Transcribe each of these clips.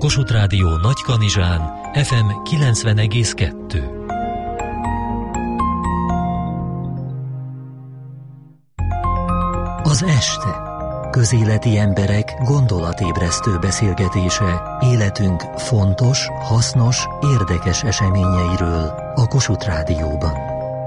Kossuth Rádió Nagykanizsán, FM 90,2. Az este. Közéleti emberek gondolatébresztő beszélgetése életünk fontos, hasznos, érdekes eseményeiről a Kossuth Rádióban.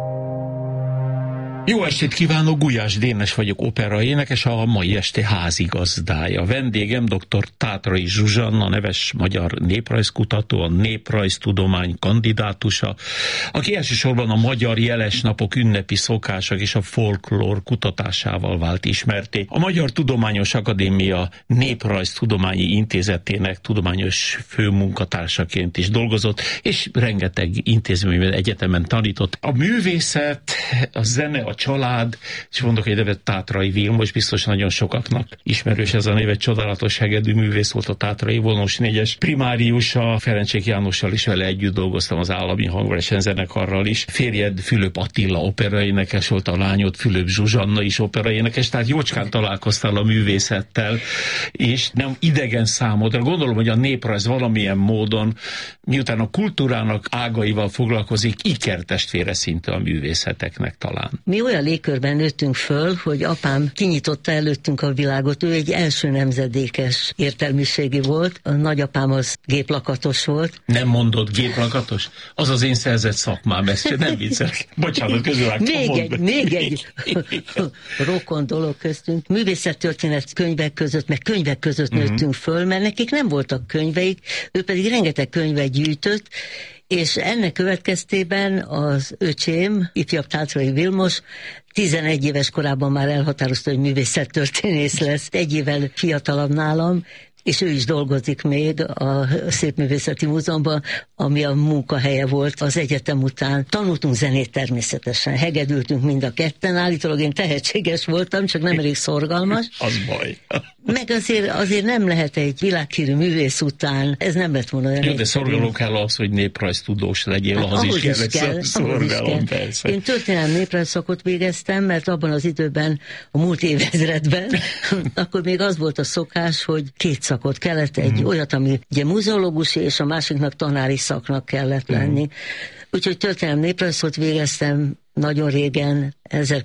Jó estét kívánok, Gulyás Dénes vagyok, operaénekes, a mai este házigazdája. Vendégem dr. Tátrai Zsuzsanna, neves magyar néprajzkutató, a néprajztudomány kandidátusa, aki elsősorban a magyar jelesnapok, ünnepi szokások és a folklór kutatásával vált ismertté. A Magyar Tudományos Akadémia Néprajztudományi Intézetének tudományos főmunkatársaként is dolgozott, és rengeteg intézményben, egyetemen tanított. A művészet, a zene, a család, és mondok egy nevet, Tátrai Vilmos, biztos nagyon sokaknak ismerős ez a név, egy csodálatos hegedű művész volt, a Tátrai Vilmos 4-es primáriusa, Ferencsék Jánossal is vele együtt dolgoztam, az Állami Hangversenyzenekarral is. Férjed Fülöp Attila operaénekes volt, a lányod Fülöp Zsuzsanna is operaénekes, tehát jócskán találkoztál a művészettel, és nem idegen számodra. Gondolom, hogy a néprajz valamilyen módon, miután a kultúrának ágaival foglalkozik, ikertestvére szinte a művészeteknek talán. Mi olyan légkörben nőttünk föl, hogy apám kinyitotta előttünk a világot. Ő egy első nemzedékes értelmiségi volt. A nagyapám az géplakatos volt. Nem mondod géplakatos? Az az én szerzett szakmám, ezt nem viccelek. Bocsánat, közülvágtam. Még egy rokon dolog köztünk. Művészettörténet könyvek között, meg könyvek között nőttünk föl, mert nekik nem voltak könyveik, ő pedig rengeteg könyvet gyűjtött, és ennek következtében az öcsém, ifjabb Tátrai Vilmos, 11 éves korában már elhatározta, hogy művészettörténész lesz, egy évvel fiatalabb nálam, és ő is dolgozik még a Szépművészeti Múzeumban, ami a munkahelye volt az egyetem után. Tanultunk zenét természetesen, hegedültünk mind a ketten, állítólag én tehetséges voltam, csak nem elég szorgalmas. Az baj. Meg azért nem lehet egy világhírű művész után, ez nem lett volna olyan. Jó, de szorgalom kell az, hogy néprajztudós legyél, hát ahhoz is kell szorgalom, persze. Én történelmi néprajzszakot végeztem, mert abban az időben, a múlt évezredben, akkor még az volt a szokás, hogy 2 szakot kellett, egy olyat, ami ugye muzeológusi, és a másiknak tanári szaknak kellett lenni. Úgyhogy történelmi néprajzot végeztem nagyon régen,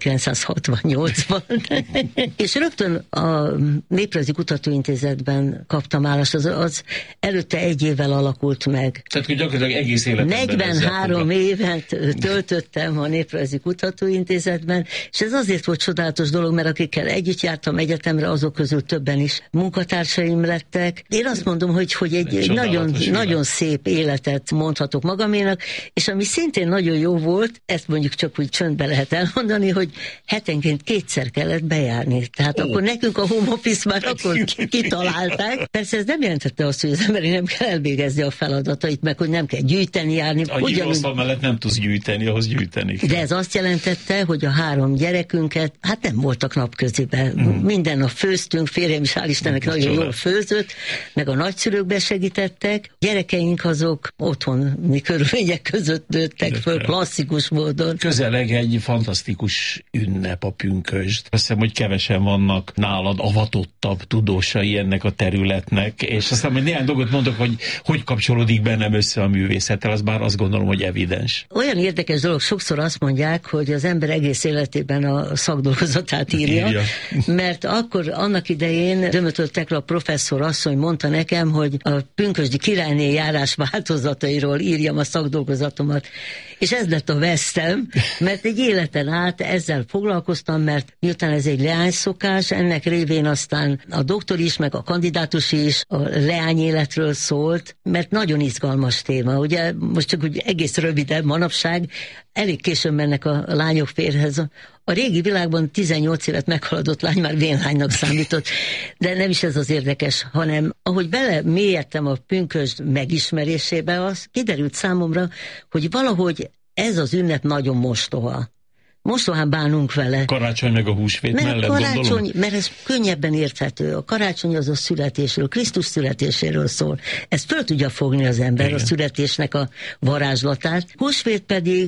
1968-ban. És rögtön a Néprajzi Kutatóintézetben kaptam állást, az előtte 1 évvel alakult meg. Tehát, hogy gyakorlatilag egész életemben 43 évet töltöttem a Néprajzi Kutatóintézetben, és ez azért volt csodálatos dolog, mert akikkel együtt jártam egyetemre, azok közül többen is munkatársaim lettek. Én azt mondom, hogy egy nagyon szép életet mondhatok magaménak, és ami szintén nagyon jó volt, ezt mondjuk csak úgy csöndbe lehet elmondani, hogy hetenként 2-szer kellett bejárni. Tehát akkor nekünk a home office már akkor kitalálták. Persze ez nem jelentette azt, hogy az emberi nem kell elvégezni a feladatait, meg hogy nem kell gyűjteni, járni. A híróasztal mellett nem tudsz gyűjteni, ahhoz gyűjteni kell. De ez azt jelentette, hogy a 3 gyerekünket, hát nem voltak napköziben. Minden nap főztünk, férjem is hál' Istennek nagyon jól főzött, meg a nagyszülők segítettek. Gyerekeink azok otthoni körülmények között nőttek föl, klasszikus módon. Közeleg egy fantasztikus ünnep a pünkösd. Azt hiszem, hogy kevesen vannak nálad avatottabb tudósai ennek a területnek, és aztán hogy néhány dolgot mondok, hogy kapcsolódik bennem össze a művészettel, az bár azt gondolom, hogy evidens. Olyan érdekes dolog, sokszor azt mondják, hogy az ember egész életében a szakdolgozatát írja. Mert akkor annak idején Dömötör Tekla professzor asszony mondta nekem, hogy a pünkösdi királyné járás változatairól írjam a szakdolgozatomat. És ez lett a vesztem, mert egy életen át ezzel foglalkoztam, mert miután ez egy leányszokás, ennek révén aztán a doktor is, meg a kandidátus is a leányéletről szólt, mert nagyon izgalmas téma. Ugye most csak úgy egész röviden manapság, elég későn mennek a lányok férjhez. A régi világban 18 évet meghaladott lány már vénlánynak számított, de nem is ez az érdekes, hanem ahogy bele mélyedtem a pünkösd megismerésébe, az kiderült számomra, hogy valahogy ez az ünnep nagyon mostoha. Mostohán bánunk vele. Karácsony meg a húsvét mellett, gondolom. Mert ez könnyebben érthető. A karácsony az a születésről, Krisztus születéséről szól. Ezt föl tudja fogni az ember, igen, a születésnek a varázslatát. Húsvét pedig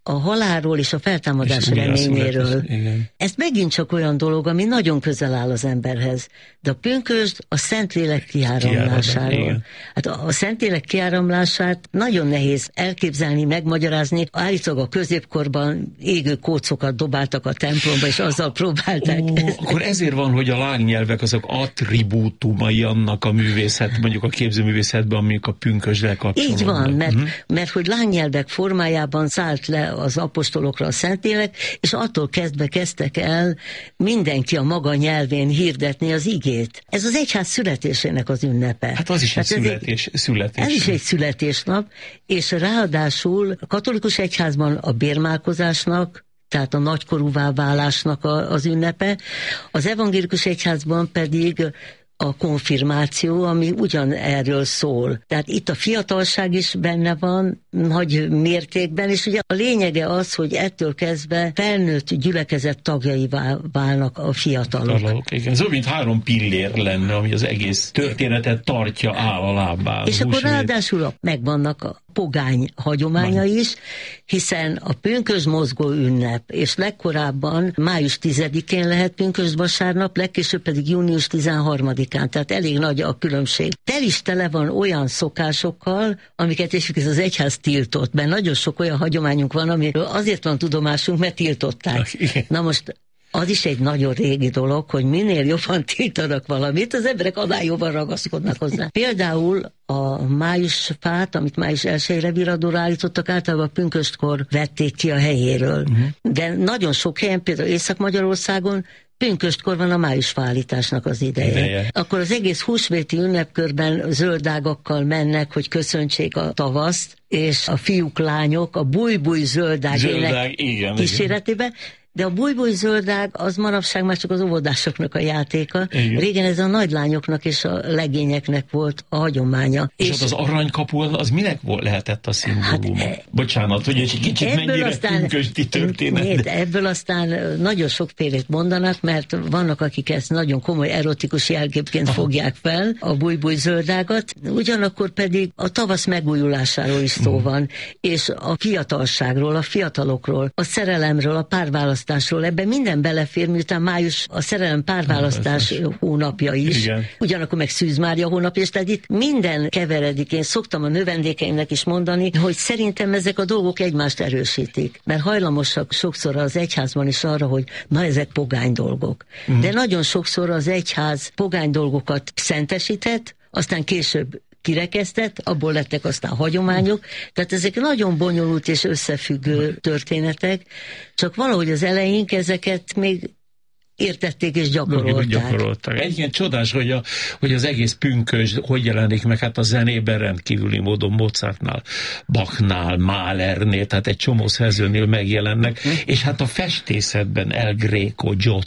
a halálról és a feltámadás reményéről. Ez megint csak olyan dolog, ami nagyon közel áll az emberhez. De a pünkösd a Szentlélek kiáramlásáról. Hát a Szentlélek kiáramlását nagyon nehéz elképzelni, megmagyarázni. Állítólag a középkorban égő kócokat dobáltak a templomba, és azzal próbálták. Akkor ezért van, hogy a lángnyelvek azok attribútumai annak a művészet, mondjuk a képzőművészetben, amik a pünkösddel kapcsolódnak. Így van, mert hogy lángnyelvek formájában szállt le az apostolokra a Szentlélek, és attól kezdtek el mindenki a maga nyelvén hirdetni az igét. Ez az egyház születésének az ünnepe. Hát az is egy születés. Ez is egy születésnap, és ráadásul a katolikus egyházban a bérmálkozásnak, tehát a nagykorúvá válásnak az ünnepe, az evangélikus egyházban pedig a konfirmáció, ami ugyan erről szól. Tehát itt a fiatalság is benne van, nagy mértékben, és ugye a lényege az, hogy ettől kezdve felnőtt gyülekezet tagjaivá válnak a fiatalok. Igen. Ez mint 3 pillér lenne, ami az egész történetet tartja áll a lábára. És akkor ráadásul megvannak a pogány hagyománya is, hiszen a pünkösd mozgó ünnep, és legkorábban május 10-én lehet pünkösdvasárnap, legkésőbb pedig június 13-án, tehát elég nagy a különbség. Tel is tele van olyan szokásokkal, amiket és az egyház tiltott, mert nagyon sok olyan hagyományunk van, amiről azért van tudomásunk, mert tiltották. Na most az is egy nagyon régi dolog, hogy minél jobban tiltanak valamit, az emberek annál jobban ragaszkodnak hozzá. Például a májusfát, amit május 1-re viradóra állítottak, általában a pünköstkor vették ki a helyéről. De nagyon sok helyen, például Észak-Magyarországon pünköstkor van a májusfállításnak az ideje. Akkor az egész húsvéti ünnepkörben zöldágakkal mennek, hogy köszöntsék a tavaszt, és a fiúk, lányok a búj-búj zöldág kíséretében. De a búj-búj zöldág az manapság már csak az óvodásoknak a játéka. Igen. Régen ez a nagylányoknak és a legényeknek volt a hagyománya. És ott az aranykapu, az minek lehetett a szimbóluma? Hát, bocsánat, hogy egy kicsit mennyire pünkösdi történet. Ebből aztán nagyon sokfélét mondanak, mert vannak, akik ezt nagyon komoly erotikus jelképként fogják fel, a búj-búj zöldágat. Ugyanakkor pedig a tavasz megújulásáról is szó van, és a fiatalságról, a fiatalokról, a szerelemről, a párválasztásról. Ebben minden belefér, miután május a szerelem párválasztás hónapja is. Igen. Ugyanakkor meg Szűz Mária hónapja, és tehát itt minden keveredik. Én szoktam a növendékeimnek is mondani, hogy szerintem ezek a dolgok egymást erősítik. Mert hajlamosak sokszor az egyházban is arra, hogy na ezek pogány dolgok. De nagyon sokszor az egyház pogány dolgokat szentesített, aztán később kirekesztett, abból lettek aztán hagyományok, tehát ezek nagyon bonyolult és összefüggő történetek, csak valahogy az eleink ezeket még értették és gyakorolták. Egyébként csodás, hogy az egész pünkösd hogy jelenik meg, hát a zenében rendkívüli módon Mozartnál, Bachnál, Mahlernél, tehát egy csomó szerzőnél megjelennek, és hát a festészetben El Greco, Giotto,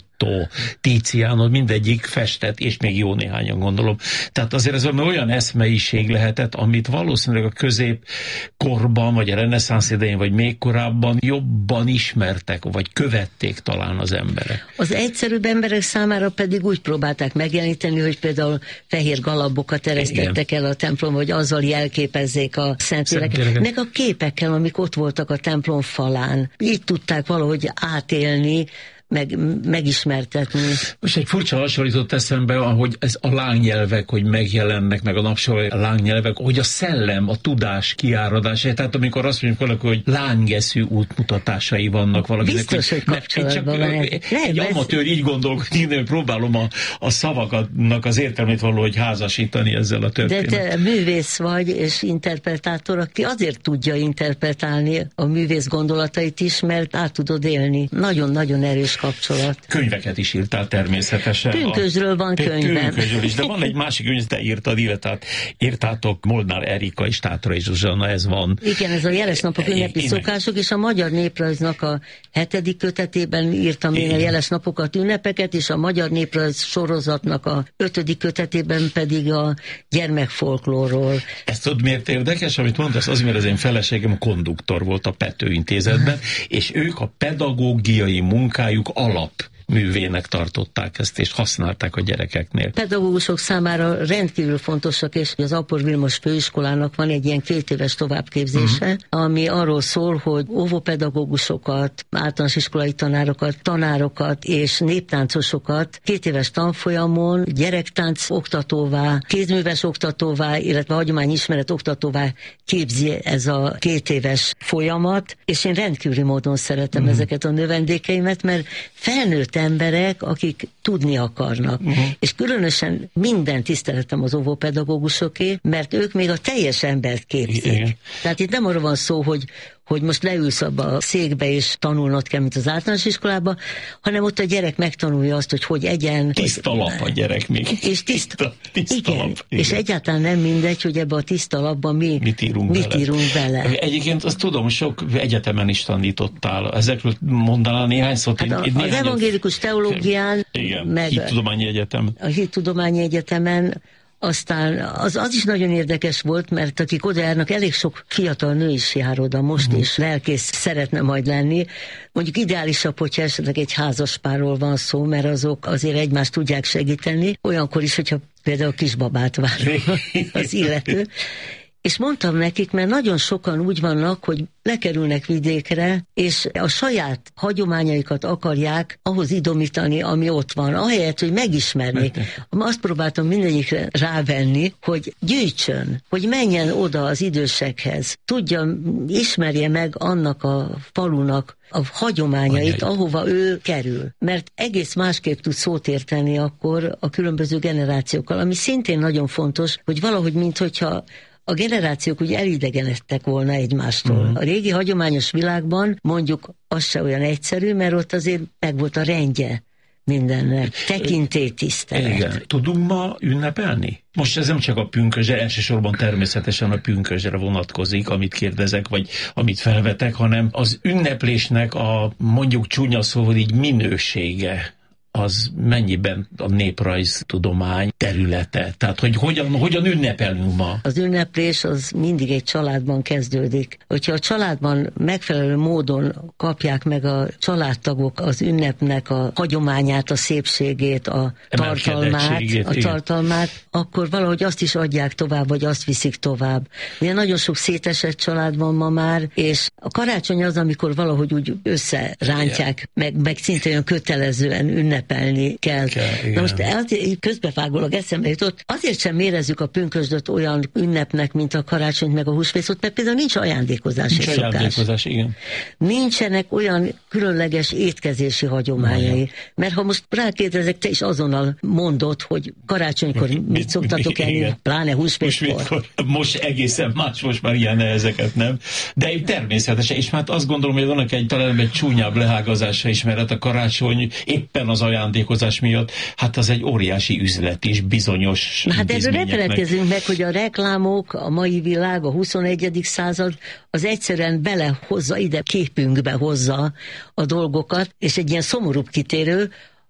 Tiziano, mindegyik festett, és még jó néhányan gondolom. Tehát azért ez olyan eszmeiség lehetett, amit valószínűleg a középkorban, vagy a reneszánsz idején, vagy még korábban jobban ismertek, vagy követték talán az emberek. Az egyszerűbb emberek számára pedig úgy próbálták megjeleníteni, hogy például fehér galabokat eresztettek el a templomba, hogy azzal jelképezzék a Szentléleket, meg a képekkel, amik ott voltak a templom falán. Így tudták valahogy átélni, megismertetni. Most egy furcsa hasonlított eszembe, hogy ez a lángnyelvek, hogy megjelennek, meg a napsorban a lángnyelvek, hogy a szellem, a tudás kiáradása, tehát amikor azt mondjuk valaki, hogy lánggeszű útmutatásai vannak valakinek. Biztos, hogy kapcsolatban van. Egy amatőr így gondolkodik, hogy próbálom a szavaknak az értelmét valahogy házasítani ezzel a történetet. De te művész vagy, és interpretátor, aki azért tudja interpretálni a művész gondolatait is, mert át tudod élni. Nagyon-nagyon erős kapcsolat. Könyveket is írtál természetesen. Pünkösdről van könyvem. Pünkösdről is, de van egy másik könyv, te írtad, illetve írtátok Molnár Erika és Tátrai Zsuzsanna, ez van. Igen, ez a Jeles napok ünnepi szokások, és a Magyar Néprajznak a 7. kötetében írtam én a Jeles napokat, ünnepeket, és a Magyar Néprajz sorozatnak a 5. kötetében pedig a gyermekfolklórról. Ezt tudod, miért érdekes, amit mondasz? Az, mert az én feleségem konduktor volt a Pető Intézetben, és ők a pedagógiai munkájuk alap művének tartották ezt, és használták a gyerekeknél. Pedagógusok számára rendkívül fontosak, és az Apor Vilmos Főiskolának van egy ilyen 2 éves továbbképzése, ami arról szól, hogy óvópedagógusokat, általános iskolai tanárokat és néptáncosokat 2 éves tanfolyamon gyerektánc oktatóvá, kézműves oktatóvá, illetve hagyományismeret oktatóvá képzi ez a 2 éves folyamat, és én rendkívüli módon szeretem ezeket a növendékeimet, mert felnőtt emberek, akik tudni akarnak. És különösen minden tiszteletem az óvópedagógusoké, mert ők még a teljes embert képzik. Igen. Tehát itt nem arra van szó, hogy most leülsz abba a székbe és tanulnod kell, mint az általános iskolába, hanem ott a gyerek megtanulja azt, hogy egyen. Tiszta lap a gyerek még. És tiszta igen. Lap. Igen. És egyáltalán nem mindegy, hogy ebbe a tiszta lapban mit írunk bele. Egyébként azt tudom, sok egyetemen is tanítottál. Ezekről mondanál néhány szót? Hát az evangélikus teológián, igen, meg Hittudományi Egyetem. A Hittudományi Egyetemen. Aztán az is nagyon érdekes volt, mert akik oda járnak, elég sok fiatal nő is jár oda most, és lelkész szeretne majd lenni. Mondjuk ideálisabb, hogyha esetleg egy házaspárról van szó, mert azok azért egymást tudják segíteni, olyankor is, hogyha például kisbabát vár az illető. És mondtam nekik, mert nagyon sokan úgy vannak, hogy lekerülnek vidékre, és a saját hagyományaikat akarják ahhoz idomítani, ami ott van, ahelyett, hogy megismernék. Azt próbáltam mindegyikre rávenni, hogy gyűjtsön, hogy menjen oda az idősekhez, ismerje meg annak a falunak a hagyományait, ahova ő kerül. Mert egész másképp tud szót érteni akkor a különböző generációkkal, ami szintén nagyon fontos, hogy valahogy minthogyha a generációk ugye elidegenedtek volna egymástól. A régi hagyományos világban mondjuk az se olyan egyszerű, mert ott azért meg volt a rendje mindennek. Tekintélytisztelet. Igen. Tudunk ma ünnepelni? Most ez nem csak a pünkösdre, elsősorban természetesen a pünkösdre vonatkozik, amit kérdezek, vagy amit felvetek, hanem az ünneplésnek a mondjuk csúnya szóval így minősége, az mennyiben a néprajztudomány területe? Tehát, hogy hogyan ünnepelünk ma? Az ünneplés az mindig egy családban kezdődik. Hogyha a családban megfelelő módon kapják meg a családtagok az ünnepnek a hagyományát, a szépségét, a tartalmát, akkor valahogy azt is adják tovább, vagy azt viszik tovább. Ugye nagyon sok szétesett család van ma már, és a karácsony az, amikor valahogy úgy összerántják, meg szinte olyan kötelezően ünnepelni kell. Na most közbevágólag eszembe jutott, azért sem érezzük a pünkösdöt olyan ünnepnek, mint a karácsonyt meg a húsvétot, mert például nincs ajándékozási szokás. Ajándékozás, igen. Nincsenek olyan különleges étkezési hagyományai. Mert ha most rákérdezek, te is azonnal mondod, hogy karácsonykor mit szoktatok enni, pláne húsvétkor. Most egészen más, most már ilyen ezeket nem. De természetesen, és már azt gondolom, hogy vannak talán egy csúnyább lehágazása is, mert a karácsony éppen az ajándékozás miatt, hát az egy óriási üzlet is, bizonyos hát erről ne feledkezzünk meg, hogy a reklámok, a mai világ, a 21. század, az egyszerűen belehozza, ide képünkbe hozza a dolgokat, és egy ilyen szomorúbb kitérő,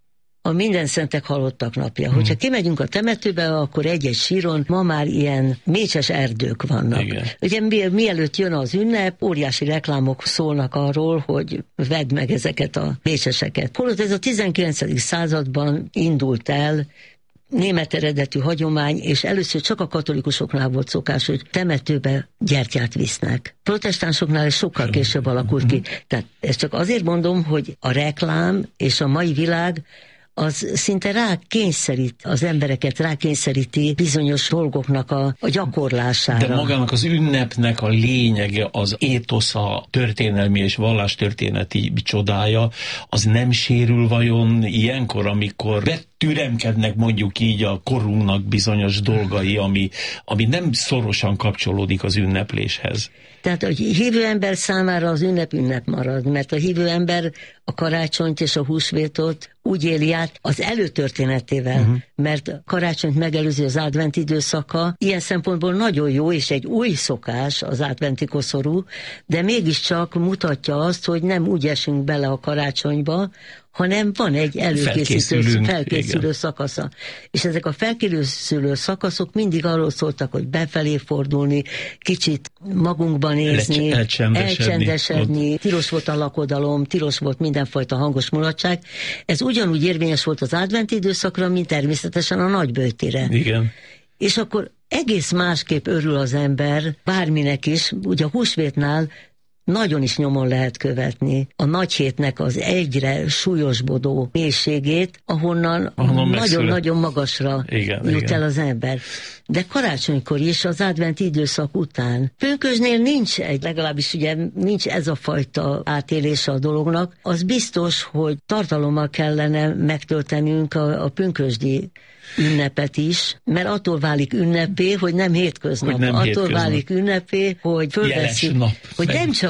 a Mindenszentek halottak napja. Hogyha kimegyünk a temetőbe, akkor egy-egy síron ma már ilyen mécses erdők vannak. Igen. Ugye mielőtt jön az ünnep, óriási reklámok szólnak arról, hogy vedd meg ezeket a mécseseket. Holott ez a 19. században indult el, német eredetű hagyomány, és először csak a katolikusoknál volt szokás, hogy temetőbe gyertyát visznek. Protestánsoknál ez sokkal később alakult ki. Tehát ezt csak azért mondom, hogy a reklám és a mai világ az szinte rákényszerít az embereket, rákényszeríti bizonyos dolgoknak a gyakorlására. De magának az ünnepnek a lényege, az étosza, történelmi és vallástörténeti csodája, az nem sérül vajon ilyenkor, amikor betüremkednek mondjuk így a korunknak bizonyos dolgai, ami nem szorosan kapcsolódik az ünnepléshez? Tehát a hívő ember számára az ünnep marad, mert a hívő ember a karácsonyt és a húsvétot úgy éli át az előtörténetével, mert karácsonyt megelőzi az advent időszaka, ilyen szempontból nagyon jó, és egy új szokás az adventi koszorú, de mégiscsak mutatja azt, hogy nem úgy esünk bele a karácsonyba, hanem van egy felkészülő szakasza. És ezek a felkészülő szakaszok mindig arról szóltak, hogy befelé fordulni, kicsit magunkban nézni, elcsendesedni, tilos volt a lakodalom, tilos volt mindenfajta hangos mulatság. Ez ugyanúgy érvényes volt az adventi időszakra, mint természetesen a nagyböjtére. Igen. És akkor egész másképp örül az ember, bárminek is, ugye a húsvétnál nagyon is nyomon lehet követni a nagy hétnek az egyre súlyosbodó mélységét, ahonnan nagyon-nagyon magasra jut el az ember. De karácsonykor is, az adventi időszak után. Pünkösdnél legalábbis ugye nincs ez a fajta átélése a dolognak. Az biztos, hogy tartalommal kellene megtöltenünk a pünkösdi ünnepet is, mert attól válik ünnepé, hogy nem hétköznap. Attól válik ünnepé, hogy fölveszik, hogy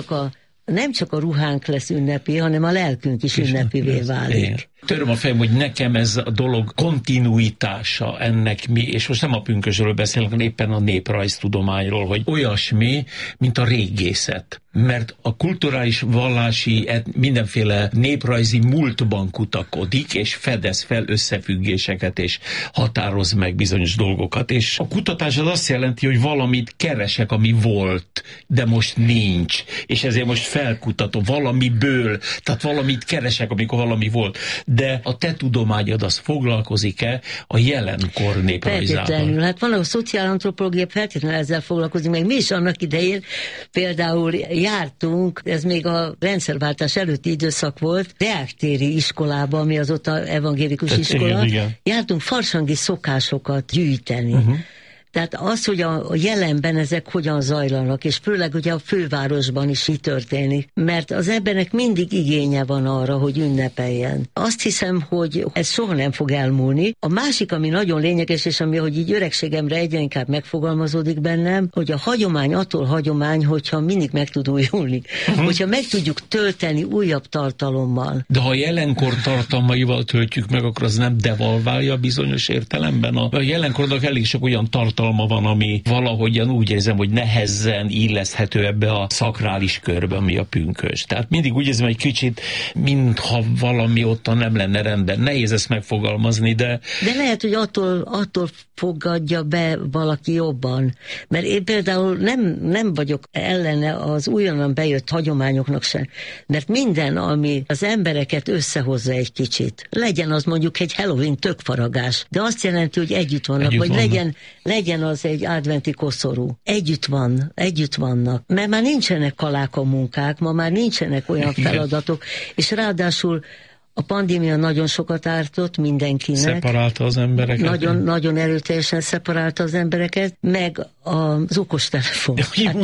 nem csak a ruhánk lesz ünnepé, hanem a lelkünk is ünnepivé válik. Töröm a fejem, hogy nekem ez a dolog kontinuitása ennek mi, és most nem a pünkösdről beszélünk, hanem éppen a néprajztudományról, hogy olyasmi, mint a régészet. Mert a kulturális, vallási, mindenféle néprajzi múltban kutakodik, és fedez fel összefüggéseket, és határoz meg bizonyos dolgokat. És a kutatás az azt jelenti, hogy valamit keresek, ami volt, de most nincs. És ezért most felkutatom valamiből, tehát valamit keresek, amikor valami volt. De a te tudományod az foglalkozik-e a jelenkor néprajzával? Feltétlenül. Hát van a szociálantropológia, feltétlenül ezzel foglalkozik, meg mi is annak idején például jártunk, ez még a rendszerváltás előtti időszak volt, Deák-téri iskolába, ami azóta evangélikus iskola, igen. Jártunk farsangi szokásokat gyűjteni. Tehát az, hogy a jelenben ezek hogyan zajlanak, és főleg ugye a fővárosban is így történik, mert az embernek mindig igénye van arra, hogy ünnepeljen. Azt hiszem, hogy ez soha nem fog elmúlni. A másik, ami nagyon lényeges, és ami, hogy így öregségemre egyre inkább megfogalmazódik bennem, hogy a hagyomány attól hagyomány, hogyha mindig meg tud újulni. Hogyha meg tudjuk tölteni újabb tartalommal. De ha a jelenkor tartalmaival töltjük meg, akkor az nem devalválja bizonyos értelemben? A jelenkornak elég sok olyan tartalma van, ami valahogyan úgy érzem, hogy nehezen illeszthető ebbe a szakrális körbe, ami a pünkösd. Tehát mindig úgy érzem, egy kicsit, mintha valami ottan nem lenne rendben. Nehéz ezt megfogalmazni, de lehet, hogy attól fogadja be valaki jobban. Mert én például nem vagyok ellene az újonnan bejött hagyományoknak sem. Mert minden, ami az embereket összehozza egy kicsit. Legyen az mondjuk egy Halloween tökfaragás, de azt jelenti, hogy együtt vannak, vagy legyen az egy adventi koszorú. Együtt vannak. Mert már nincsenek kaláka munkák, ma már nincsenek olyan feladatok, és ráadásul a pandémia nagyon sokat ártott mindenkinek. Szeparálta az embereket. Nagyon erőteljesen szeparálta az embereket, meg az okostelefon.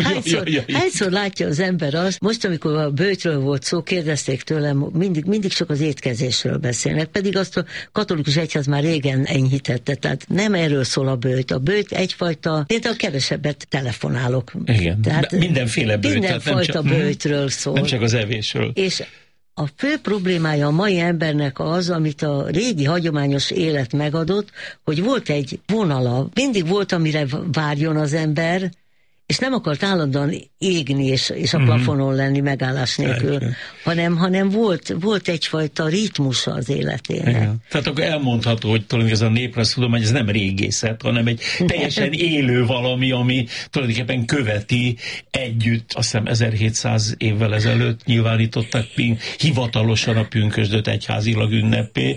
Hányszor látja az ember azt, most amikor a böjtről volt szó, kérdezték tőlem, mindig csak az étkezésről beszélnek, pedig azt a katolikus egyház már régen enyhítette, tehát nem erről szól a böjt. A böjt egyfajta, például kevesebbet telefonálok. Igen, tehát mindenféle böjt. Mindenfajta böjtről szól. Nem csak az evésről. És a fő problémája a mai embernek az, amit a régi hagyományos élet megadott, hogy volt egy vonala, mindig volt, amire várjon az ember, és nem akart állandóan égni és a plafonon lenni megállás nélkül, hanem volt egyfajta ritmusa az életének. Igen. Tehát akkor elmondható, hogy tulajdonképpen ez a néprajztudomány, ez nem régészet, hanem egy teljesen élő valami, ami tulajdonképpen követi együtt, azt hiszem 1700 évvel ezelőtt nyilvánították hivatalosan a pünkösdöt egyházilag ünnepé.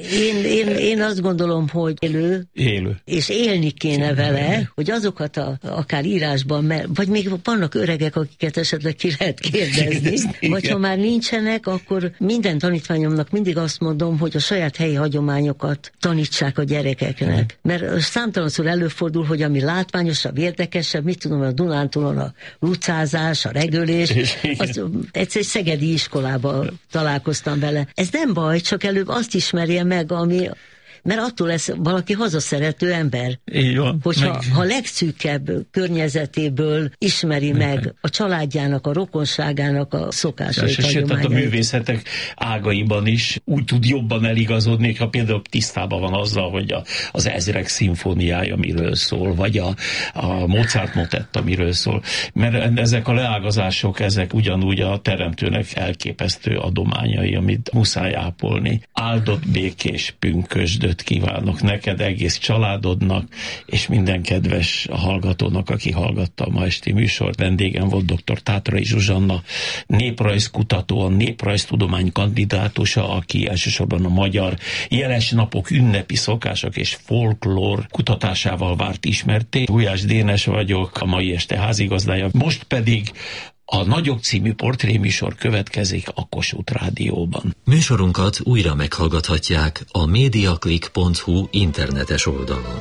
Én azt gondolom, hogy élő. És élni kéne vele, hogy azokat akár írásban, vagy még vannak öregek, akiket esetleg ki lehet kérdezni, vagy ha már nincsenek, akkor minden tanítványomnak mindig azt mondom, hogy a saját helyi hagyományokat tanítsák a gyerekeknek. Mert számtalanszor előfordul, hogy ami látványosabb, érdekesebb, mit tudom, a Dunántúlon a lucázás, a regölés, egyszer egy szegedi iskolába találkoztam vele. Ez nem baj, csak előbb azt ismerje meg, mert attól lesz valaki hazaszerető ember. Így van. Hogyha a legszűkebb környezetéből ismeri meg a családjának, a rokonságának a szokásait, hagyományait. Tehát a művészetek ágaiban is úgy tud jobban eligazodni, ha például tisztában van azzal, hogy az Ezrek szimfóniája miről szól, vagy a Mozart motetta miről szól. Mert ezek a leágazások, ezek ugyanúgy a teremtőnek elképesztő adományai, amit muszáj ápolni. Áldott békés pünkösdöt időt kívánok neked, egész családodnak, és minden kedves hallgatónak, aki hallgatta a ma esti műsort. Vendégem volt dr. Tátrai Zsuzsanna, néprajzkutató, a néprajztudomány kandidátusa, aki elsősorban a magyar jeles napok, ünnepi szokások és folklór kutatásával várt ismerté. Gulyás Dénes vagyok, a mai este házigazdája. Most pedig a Nagyok című portréműsor következik a Kossuth Rádióban. Műsorunkat újra meghallgathatják a mediaclick.hu internetes oldalon.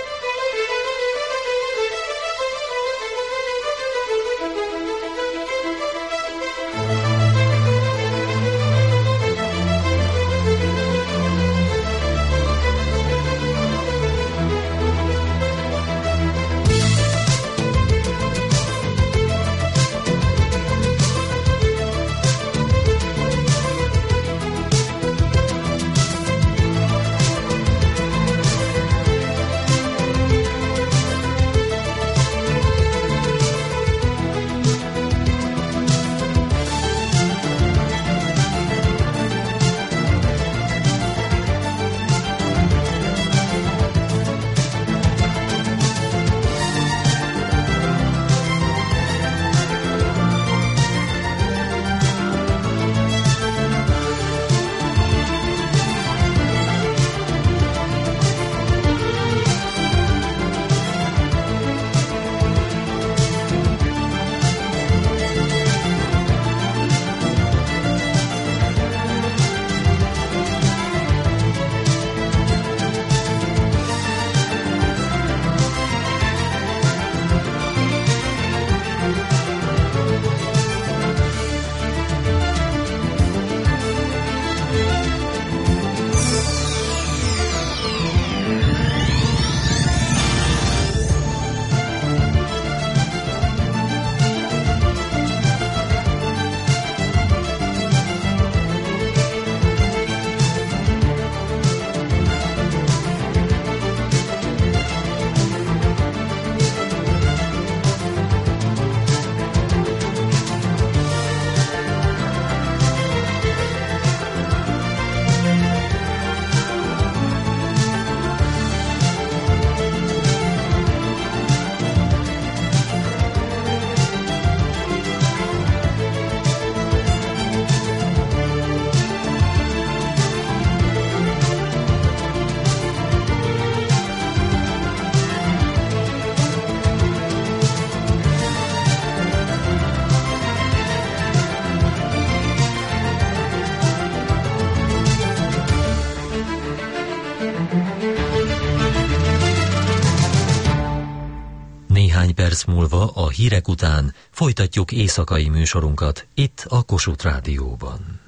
Perc múlva a hírek után folytatjuk éjszakai műsorunkat itt a Kossuth Rádióban.